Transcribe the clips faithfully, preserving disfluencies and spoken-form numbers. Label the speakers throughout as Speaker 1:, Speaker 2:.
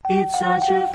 Speaker 1: It's such a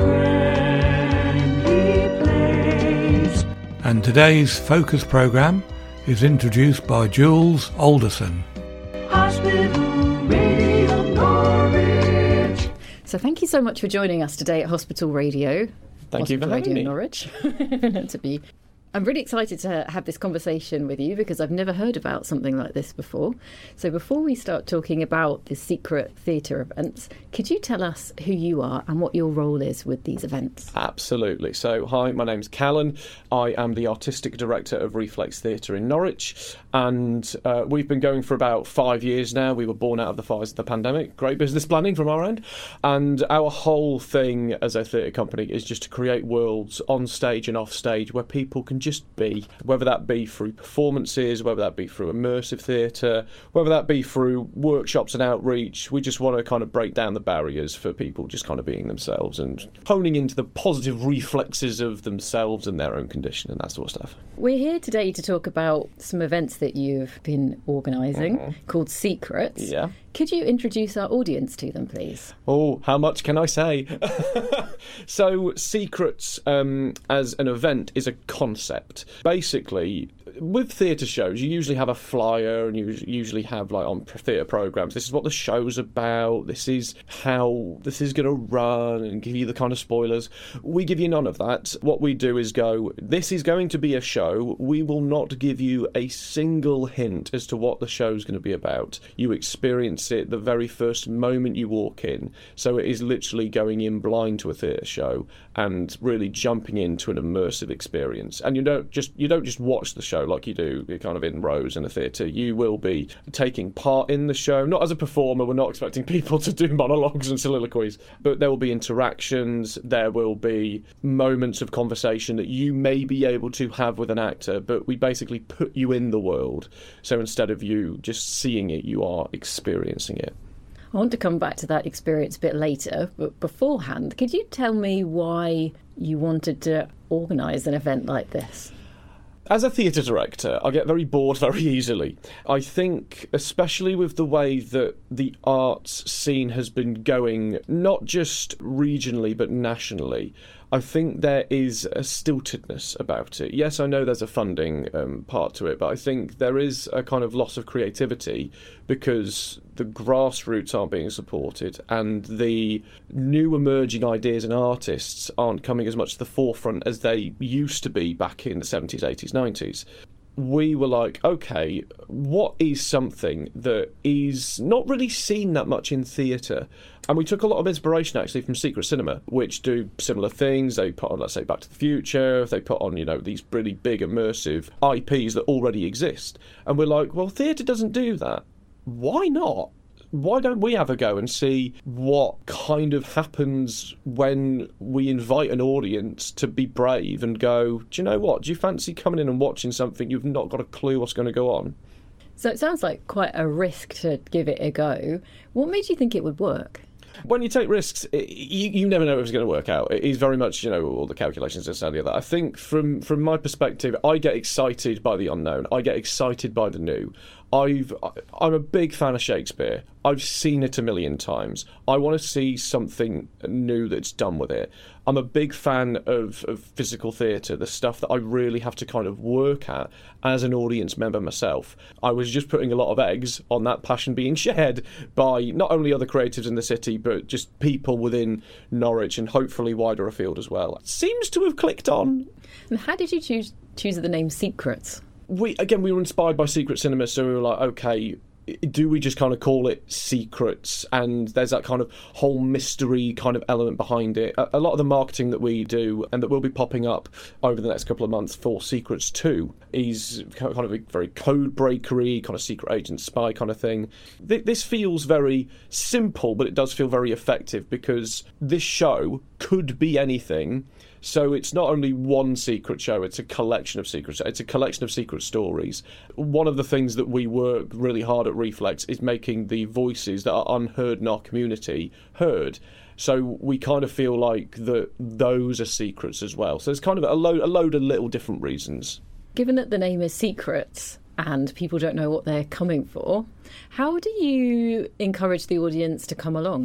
Speaker 1: friendly place.
Speaker 2: And today's Focus programme is introduced by Jules Alderson.
Speaker 1: Hospital Radio Norwich.
Speaker 3: So thank you so much for joining us today at Hospital Radio.
Speaker 4: Thank
Speaker 3: Hospital
Speaker 4: you for having
Speaker 3: Radio
Speaker 4: me.
Speaker 3: Norwich. to be I'm really excited to have this conversation with you because I've never heard about something like this before. So before we start talking about the secret theatre events, could you tell us who you are and what your role is with these events?
Speaker 4: Absolutely. So, hi, my name's Callan. I am the Artistic Director of Reflex Theatre in Norwich, and uh, we've been going for about five years now. We were born out of the fires of the pandemic. Great business planning from our end. And our whole thing as a theatre company is just to create worlds on stage and off stage where people can just be, whether that be through performances, whether that be through immersive theatre, whether that be through workshops and outreach. We just want to kind of break down the barriers for people just kind of being themselves and honing into the positive reflexes of themselves and their own condition and that sort of stuff.
Speaker 3: We're here today to talk about some events that you've been organising
Speaker 4: Mhm.
Speaker 3: called Secrets.
Speaker 4: Yeah.
Speaker 3: Could you introduce our audience to them, please?
Speaker 4: Oh, how much can I say? So, Secrets um, as an event is a concept. Basically, with theatre shows, you usually have a flyer and you usually have, like, on theatre programmes, this is what the show's about, this is how this is going to run, and give you the kind of spoilers. We give you none of that. What we do is go, this is going to be a show. We will not give you a single hint as to what the show's going to be about. You experience it the very first moment you walk in. So it is literally going in blind to a theatre show and really jumping into an immersive experience. And you don't just you don't just watch the show like you do kind of in rows in a theatre. You will be taking part in the show, not as a performer. We're not expecting people to do monologues and soliloquies, but there will be interactions, there will be moments of conversation that you may be able to have with an actor, but we basically put you in the world. So instead of you just seeing it, you are experiencing it.
Speaker 3: I want to come back to that experience a bit later, but beforehand, could you tell me why you wanted to organise an event like this?
Speaker 4: As a theatre director, I get very bored very easily. I think, especially with the way that the arts scene has been going, not just regionally but nationally, I think there is a stiltedness about it. Yes, I know there's a funding um, part to it, but I think there is a kind of loss of creativity because the grassroots aren't being supported and the new emerging ideas and artists aren't coming as much to the forefront as they used to be back in the seventies, eighties, nineties. We were like, okay, what is something that is not really seen that much in theatre? And we took a lot of inspiration, actually, from Secret Cinema, which do similar things. They put on, let's say, Back to the Future. They put on, you know, these really big, immersive I Ps that already exist. And we're like, well, theatre doesn't do that. Why not? Why don't we have a go and see what kind of happens when we invite an audience to be brave and go, do you know what? Do you fancy coming in and watching something you've not got a clue what's going to go on?
Speaker 3: So it sounds like quite a risk to give it a go. What made you think it would work?
Speaker 4: When you take risks, it, you, you never know if it's going to work out. It is very much, you know, all the calculations and stuff like that. I think from, from my perspective, I get excited by the unknown. I get excited by the new. I've, I'm a big fan of Shakespeare. I've seen it a million times. I want to see something new that's done with it. I'm a big fan of, of physical theatre, the stuff that I really have to kind of work at as an audience member myself. I was just putting a lot of eggs on that passion being shared by not only other creatives in the city, but just people within Norwich and hopefully wider afield as well. It seems to have clicked on.
Speaker 3: And how did you choose choose the name Secrets?
Speaker 4: We again, we were inspired by Secret Cinema, so we were like, okay, do we just kind of call it Secrets? And there's that kind of whole mystery kind of element behind it. A, a lot of the marketing that we do and that will be popping up over the next couple of months for Secrets two is kind of a very code breakery, kind of secret agent spy kind of thing. Th- this feels very simple, but it does feel very effective because this show could be anything. So it's not only one secret show, it's a collection of secrets. It's a collection of secret stories. One of the things that we work really hard at Reflex is making the voices that are unheard in our community heard. So we kind of feel like that those are secrets as well. So there's kind of a load, a load of little different reasons.
Speaker 3: Given that the name is Secrets and people don't know what they're coming for, how do you encourage the audience to come along?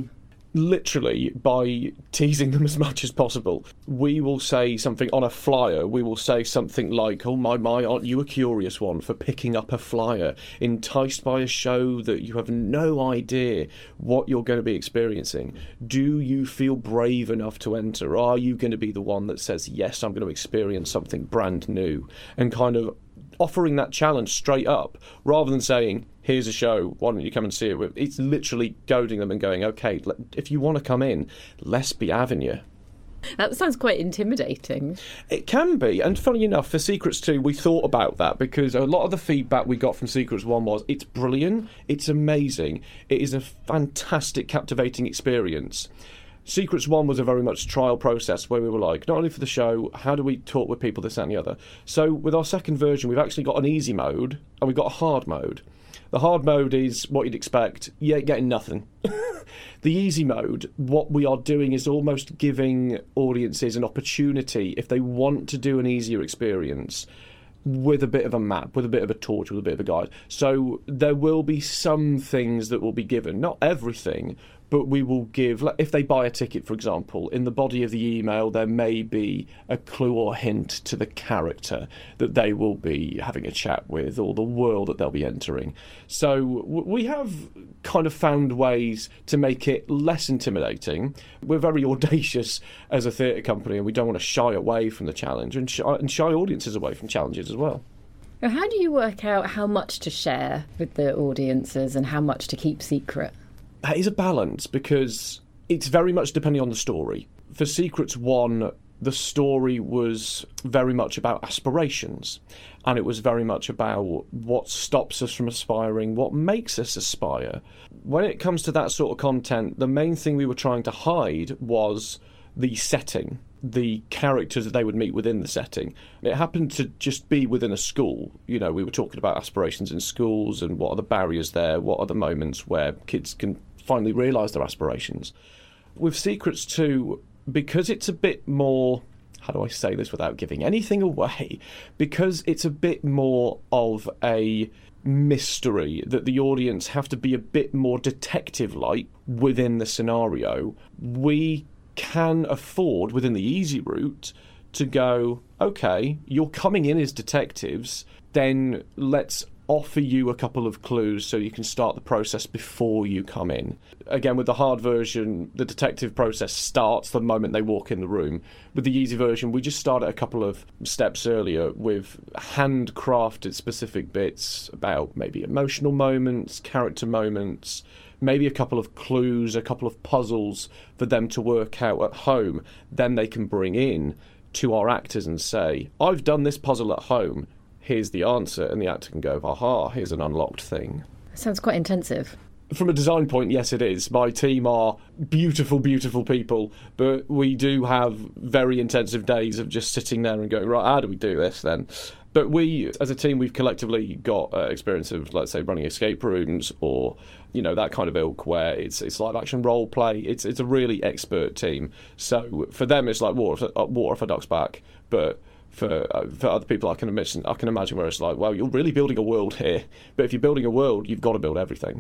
Speaker 4: literally, by teasing them as much as possible, we will say something on a flyer. We will say something like, oh my, my, aren't you a curious one for picking up a flyer, enticed by a show that you have no idea what you're going to be experiencing? Do you feel brave enough to enter? Are you going to be the one that says, yes, I'm going to experience something brand new? And kind of offering that challenge straight up, rather than saying, here's a show, why don't you come and see it? It's literally goading them and going, okay, if you want to come in, let's be having you.
Speaker 3: That sounds quite intimidating.
Speaker 4: It can be, and funny enough, for Secrets two, we thought about that, because a lot of the feedback we got from Secrets one was, it's brilliant, it's amazing, it is a fantastic, captivating experience. Secrets one was a very much trial process where we were like, not only for the show, how do we talk with people, this, that and the other? So with our second version, we've actually got an easy mode and we've got a hard mode. The hard mode is what you'd expect. You ain't getting nothing. The easy mode, what we are doing is almost giving audiences an opportunity, if they want to do an easier experience, with a bit of a map, with a bit of a torch, with a bit of a guide. So there will be some things that will be given, not everything, but we will give, like if they buy a ticket, for example, in the body of the email there may be a clue or hint to the character that they will be having a chat with, or the world that they'll be entering. So we have kind of found ways to make it less intimidating. We're very audacious as a theatre company, and we don't want to shy away from the challenge, and shy, and shy audiences away from challenges as well.
Speaker 3: Now, how do you work out how much to share with the audiences and how much to keep secret?
Speaker 4: That is a balance, because it's very much depending on the story. For Secrets one, the story was very much about aspirations, and it was very much about what stops us from aspiring, what makes us aspire. When it comes to that sort of content, the main thing we were trying to hide was the setting, the characters that they would meet within the setting. It happened to just be within a school. You know, we were talking about aspirations in schools and what are the barriers there, what are the moments where kids can finally realise their aspirations. With Secrets two, because it's a bit more, how do I say this without giving anything away, because it's a bit more of a mystery that the audience have to be a bit more detective-like within the scenario, we can afford, within the easy route, to go, okay, you're coming in as detectives, then let's offer you a couple of clues so you can start the process before you come in. Again, with the hard version, the detective process starts the moment they walk in the room. With the easy version, we just start at a couple of steps earlier with handcrafted specific bits about maybe emotional moments, character moments, maybe a couple of clues, a couple of puzzles for them to work out at home. Then they can bring in to our actors and say, I've done this puzzle at home, here's the answer, and the actor can go, aha, here's an unlocked thing.
Speaker 3: Sounds quite intensive.
Speaker 4: From a design point, yes, it is. My team are beautiful, beautiful people, but we do have very intensive days of just sitting there and going, right, how do we do this then? But we, as a team, we've collectively got uh, experience of, let's say, running escape rooms or, you know, that kind of ilk where it's it's live action role play. It's it's a really expert team. So for them, it's like water, water off a duck's back. But for uh, for other people, I can imagine I can imagine where it's like, well, you're really building a world here. But if you're building a world, you've got to build everything.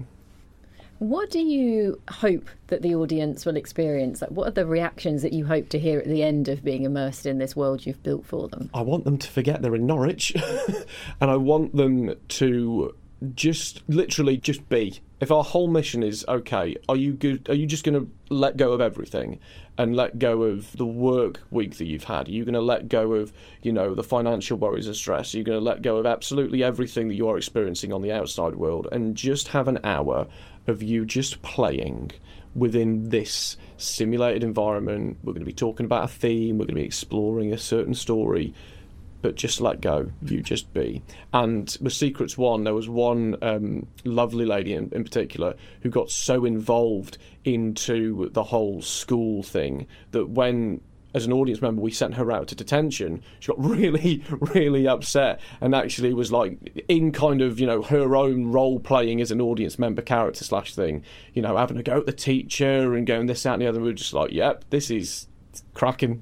Speaker 3: What do you hope that the audience will experience? Like, what are the reactions that you hope to hear at the end of being immersed in this world you've built for them?
Speaker 4: I want them to forget they're in Norwich, and I want them to just literally just be. If our whole mission is, okay, are you good? Are you just going to let go of everything and let go of the work week that you've had? Are you going to let go of, you know, the financial worries and stress? Are you going to let go of absolutely everything that you are experiencing on the outside world and just have an hour of you just playing within this simulated environment? We're going to be talking about a theme, we're going to be exploring a certain story, but just let go, you just be. And with Secrets one, there was one um, lovely lady in, in particular who got so involved into the whole school thing that when, as an audience member, we sent her out to detention, she got really, really upset and actually was like in kind of, you know, her own role playing as an audience member character slash thing, you know, having a go at the teacher and going this, that and the other. We were just like, yep, this is cracking.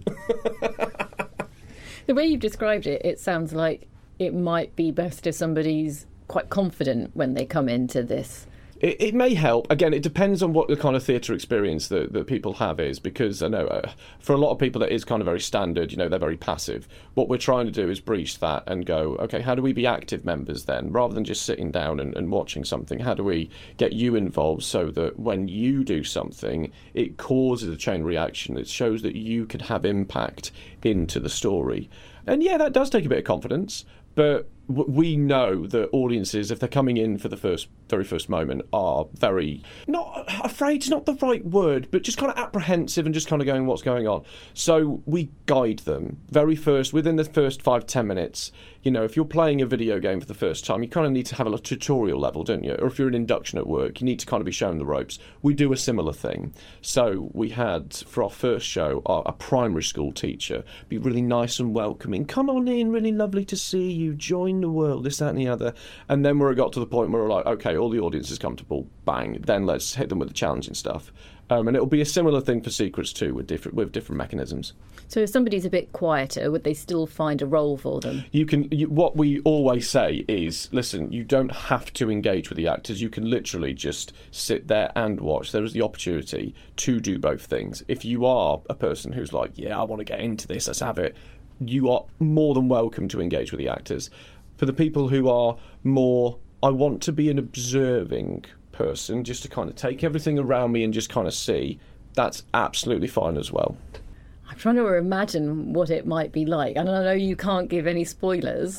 Speaker 3: The way you've described it, it sounds like it might be best if somebody's quite confident when they come into this
Speaker 4: It, it may help. Again, it depends on what the kind of theatre experience that, that people have is, because I know uh, for a lot of people it is kind of very standard, you know, they're very passive. What we're trying to do is breach that and go, okay, how do we be active members then? Rather than just sitting down and, and watching something, how do we get you involved so that when you do something, it causes a chain reaction. It shows that you can have impact into the story. And yeah, that does take a bit of confidence, but we know that audiences, if they're coming in for the first, very first moment, are very, not afraid's not the right word, but just kind of apprehensive and just kind of going, what's going on? So we guide them very first, within the first five, ten minutes. You know, if you're playing a video game for the first time, you kind of need to have a tutorial level, don't you? Or if you're an induction at work, you need to kind of be shown the ropes. We do a similar thing. So we had, for our first show, our, a primary school teacher be really nice and welcoming. Come on in, really lovely to see you. Join the world, this, that and the other. And then when it got to the point where we're like, okay, all the audience is comfortable, bang, then let's hit them with the challenging stuff. Um, and it'll be a similar thing for Secrets too, with different with different mechanisms.
Speaker 3: So if somebody's a bit quieter, would they still find a role for them?
Speaker 4: You can. You, what we always say is, listen, you don't have to engage with the actors. You can literally just sit there and watch. There is the opportunity to do both things. If you are a person who's like, yeah, I want to get into this, let's have it, you are more than welcome to engage with the actors. For the people who are more, I want to be an observing person, just to kind of take everything around me and just kind of see, that's absolutely fine as well.
Speaker 3: I'm trying to imagine what it might be like. And I know you can't give any spoilers,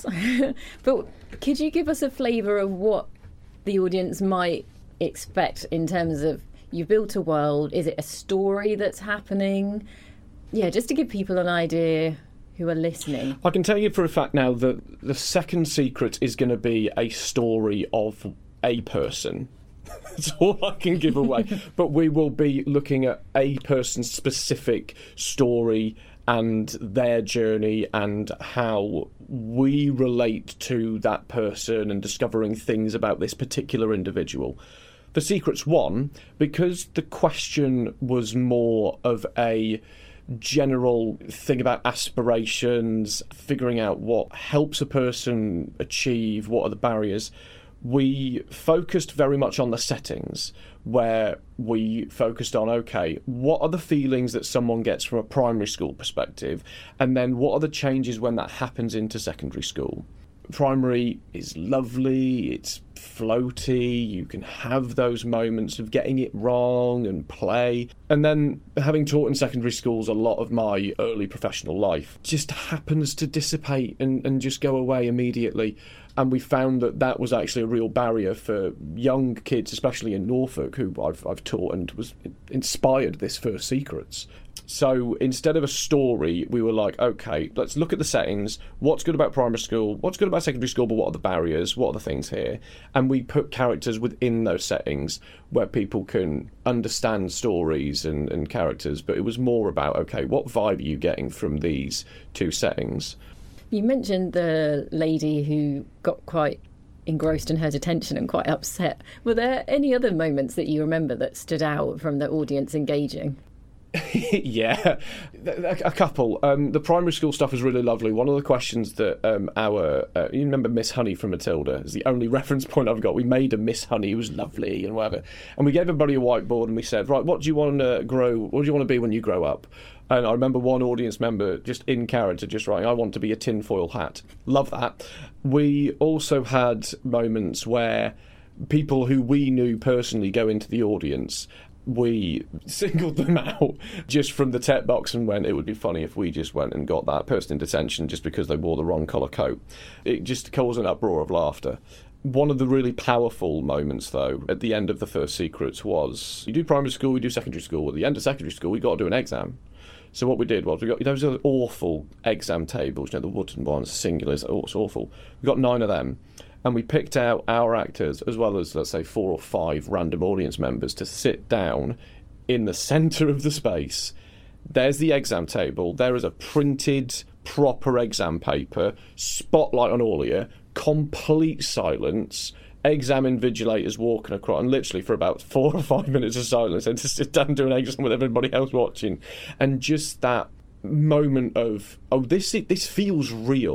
Speaker 3: but could you give us a flavour of what the audience might expect in terms of, you've built a world, is it a story that's happening? Yeah, just to give people an idea who are listening.
Speaker 4: I can tell you for a fact now that the second secret is going to be a story of a person. That's all I can give away. But we will be looking at a person's specific story and their journey and how we relate to that person and discovering things about this particular individual. For Secrets one, because the question was more of a general thing about aspirations, figuring out what helps a person achieve, what are the barriers, we focused very much on the settings, where we focused on, okay, what are the feelings that someone gets from a primary school perspective, and then what are the changes when that happens into secondary school. Primary is lovely, it's floaty, you can have those moments of getting it wrong and play. And then, having taught in secondary schools a lot of my early professional life, just happens to dissipate and, and just go away immediately. And we found that that was actually a real barrier for young kids, especially in Norfolk, who I've, I've taught and was inspired this first Secrets. So instead of a story, we were like, okay, let's look at the settings. What's good about primary school? What's good about secondary school? But what are the barriers? What are the things here? And we put characters within those settings where people can understand stories and, and characters. But it was more about, okay, what vibe are you getting from these two settings?
Speaker 3: You mentioned the lady who got quite engrossed in her detention and quite upset. Were there any other moments that you remember that stood out from the audience engaging?
Speaker 4: Yeah, a couple. Um, the primary school stuff was really lovely. One of the questions that um, our, uh, you remember Miss Honey from Matilda, is the only reference point I've got. We made a Miss Honey who was lovely and whatever. And we gave everybody a whiteboard and we said, right, what do you want to grow, what do you want to be when you grow up? And I remember one audience member just in character just writing, I want to be a tinfoil hat. Love that. We also had moments where people who we knew personally go into the audience, we singled them out just from the tech box and went, it would be funny if we just went and got that person in detention just because they wore the wrong colour coat. It just caused an uproar of laughter. One of the really powerful moments, though, at the end of the first Secrets was, you do primary school, we do secondary school. At the end of secondary school, we got to do an exam. So what we did was we got those awful exam tables, you know, the wooden ones, singulars, oh, it's awful. We got nine of them. And we picked out our actors, as well as, let's say, four or five random audience members, to sit down in the centre of the space. There's the exam table. There is a printed, proper exam paper, spotlight on all of you, complete silence, exam invigilators walking across, and literally for about four or five minutes of silence, and to sit down and do an exam with everybody else watching. And just that moment of, oh, this this feels real.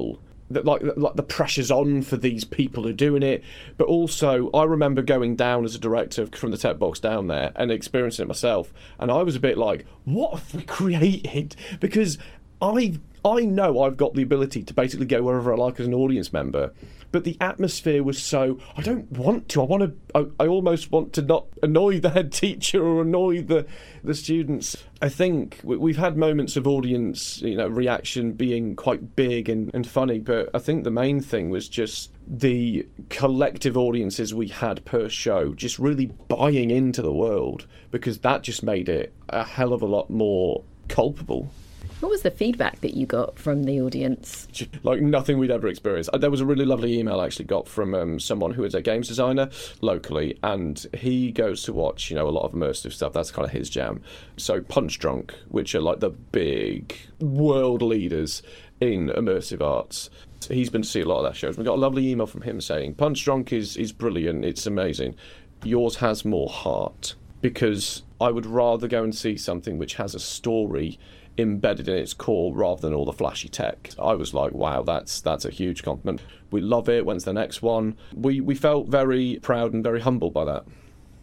Speaker 4: that like like the pressure's on for these people who are doing it. But also, I remember going down as a director from the tech box down there and experiencing it myself, and I was a bit like, what have we created? Because I I know I've got the ability to basically go wherever I like as an audience member, but the atmosphere was so, I don't want to. I want to. I, I almost want to not annoy the head teacher or annoy the the students. I think we, we've had moments of audience, you know, reaction being quite big and, and funny, but I think the main thing was just the collective audiences we had per show, just really buying into the world, because that just made it a hell of a lot more culpable.
Speaker 3: What was the feedback that you got from the audience?
Speaker 4: Like nothing we'd ever experienced. There was a really lovely email I actually got from um, someone who is a games designer locally, and he goes to watch, you know, a lot of immersive stuff. That's kind of his jam. So Punch Drunk, which are like the big world leaders in immersive arts. He's been to see a lot of their shows. We got a lovely email from him saying, Punch Drunk is, is brilliant, it's amazing. Yours has more heart, because I would rather go and see something which has a story embedded in its core rather than all the flashy tech. I was like, wow, that's that's a huge compliment. We love it. When's the next one? We we felt very proud and very humbled by that.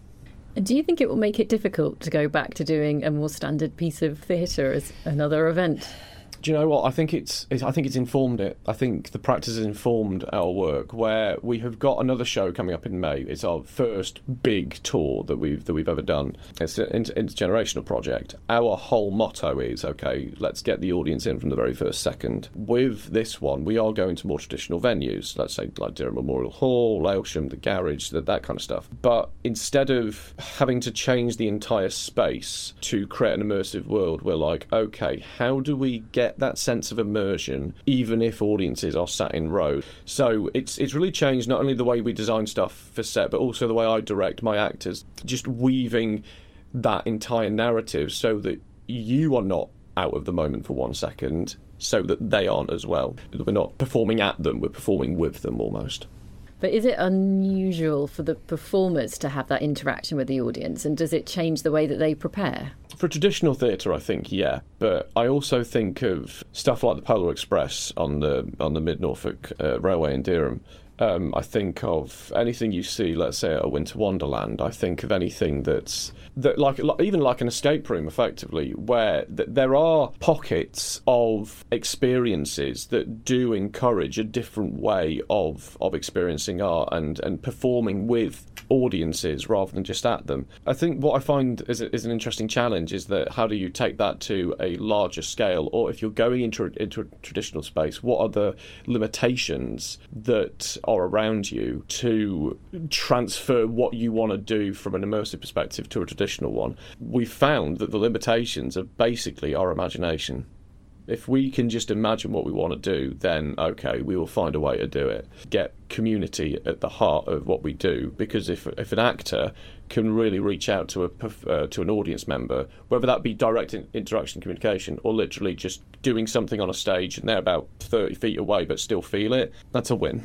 Speaker 3: And do you think it will make it difficult to go back to doing a more standard piece of theatre as another event?
Speaker 4: Do you know what? I think it's, it's I think it's informed it. I think the practice has informed our work, where we have got another show coming up in May. It's our first big tour that we've that we've ever done. It's an inter- intergenerational project. Our whole motto is, okay, let's get the audience in from the very first second. With this one, we are going to more traditional venues, let's say like Durham Memorial Hall, Aylsham, the Garage, that, that kind of stuff. But instead of having to change the entire space to create an immersive world, we're like, okay, how do we get that sense of immersion even if audiences are sat in rows? So it's it's really changed not only the way we design stuff for set, but also the way I direct my actors, just weaving that entire narrative so that you are not out of the moment for one second, so that they aren't as well. We're not performing at them, we're performing with them almost.
Speaker 3: But is it unusual for the performers to have that interaction with the audience, and does it change the way that they prepare?
Speaker 4: For traditional theatre, I think, yeah. But I also think of stuff like the Polar Express on the on the Mid-Norfolk uh, Railway in Durham. Um, I think of anything you see, let's say, at a Winter Wonderland. I think of anything that's that, like, like even like an escape room, effectively, where th- there are pockets of experiences that do encourage a different way of of experiencing art and and performing with audiences rather than just at them. I think what I find is, is an interesting challenge is that how do you take that to a larger scale, or if you're going into into a traditional space, what are the limitations that are around you to transfer what you want to do from an immersive perspective to a traditional one? We've found that the limitations are basically our imagination. If we can just imagine what we want to do, then okay, we will find a way to do it. Get community at the heart of what we do, because if if an actor can really reach out to a uh, to an audience member, whether that be direct in- interaction communication or literally just doing something on a stage and they're about thirty feet away but still feel it, that's a win.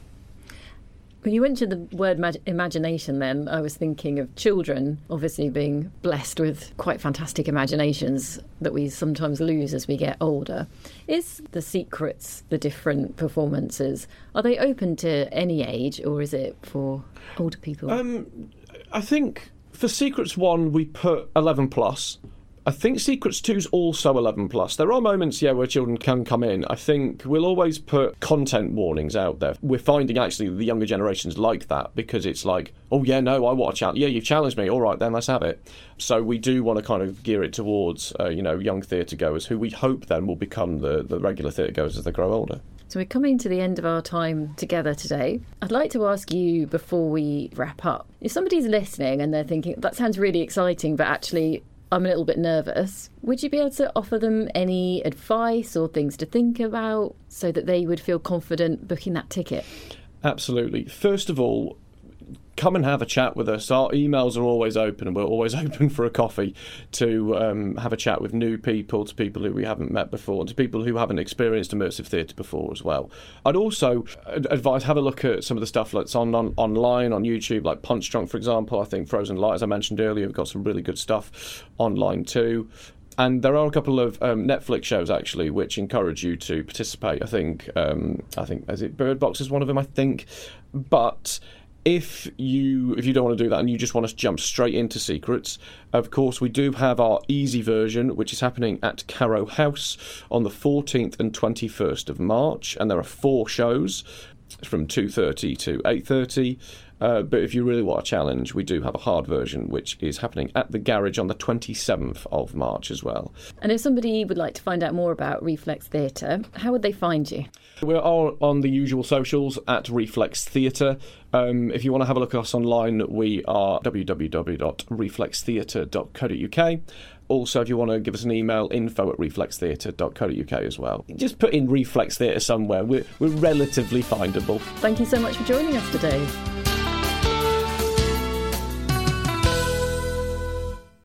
Speaker 3: When you mentioned the word mag- imagination then, I was thinking of children obviously being blessed with quite fantastic imaginations that we sometimes lose as we get older. Is The Secrets, the different performances, are they open to any age, or is it for older people?
Speaker 4: Um, I think for Secrets one we put eleven plus. I think Secrets two is also eleven plus. There are moments, yeah, where children can come in. I think we'll always put content warnings out there. We're finding actually the younger generations like that, because it's like, oh yeah, no, I want to challenge. Yeah, you've challenged me. All right, then let's have it. So we do want to kind of gear it towards, uh, you know, young theatre goers who we hope then will become the, the regular theatre goers as they grow older.
Speaker 3: So we're coming to the end of our time together today. I'd like to ask you before we wrap up, if somebody's listening and they're thinking, that sounds really exciting, but actually I'm a little bit nervous, would you be able to offer them any advice or things to think about so that they would feel confident booking that ticket?
Speaker 4: Absolutely. First of all, come and have a chat with us. Our emails are always open, and we're always open for a coffee to um, have a chat with new people, to people who we haven't met before, and to people who haven't experienced immersive theatre before as well. I'd also advise, have a look at some of the stuff that's on, on online, on YouTube, like Punch Drunk, for example. I think Frozen Light, as I mentioned earlier, we've got some really good stuff online too. And there are a couple of um, Netflix shows actually which encourage you to participate. I think um, I think is it Bird Box is one of them. I think, but. If you if you don't want to do that and you just want to jump straight into Secrets, of course we do have our easy version, which is happening at Carrow House on the fourteenth and twenty-first of March, and there are four shows from two thirty to eight thirty. Uh, but if you really want a challenge, we do have a hard version, which is happening at the Garage on the twenty-seventh of March as well.
Speaker 3: And if somebody would like to find out more about Reflex Theatre, how would they find you?
Speaker 4: We're all on the usual socials at Reflex Theatre. Um, if you want to have a look at us online, we are w w w dot reflex theatre dot co dot u k. Also, if you want to give us an email, info at reflex theatre dot co dot u k as well. Just put in Reflex Theatre somewhere. We're, we're relatively findable.
Speaker 3: Thank you so much for joining us today.